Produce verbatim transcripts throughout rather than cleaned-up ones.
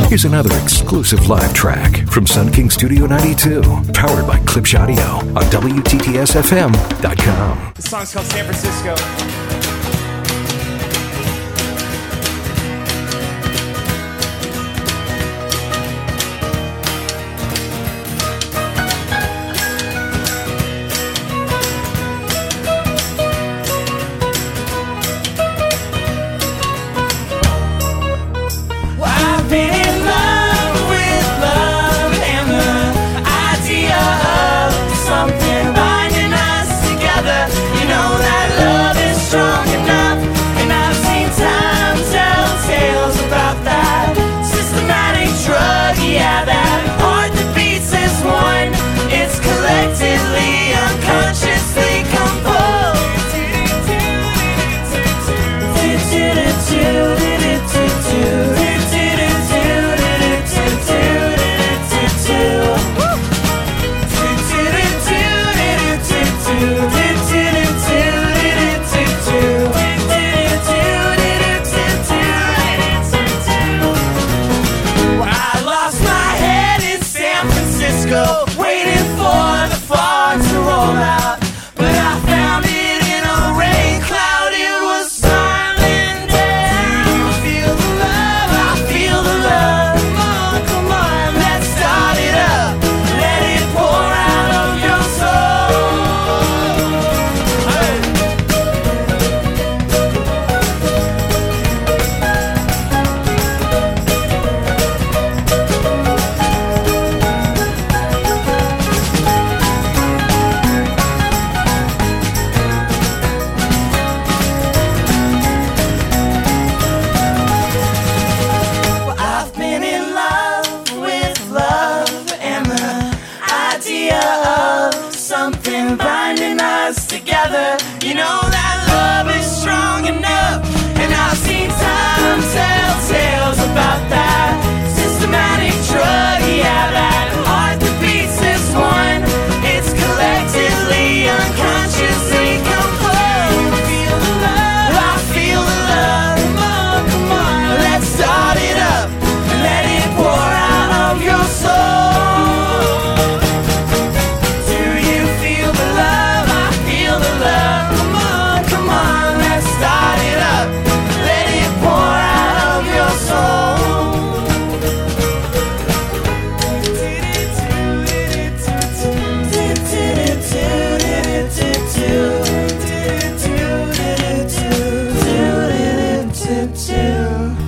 Here's another exclusive live track from Sun King Studio ninety-two, powered by Klipsch Audio on W T T S F M dot com. The song's called San Francisco.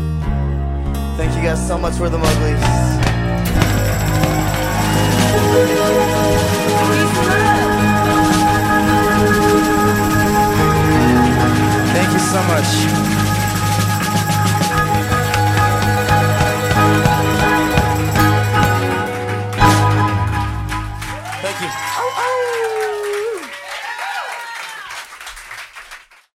Thank you guys so much for the Muglies.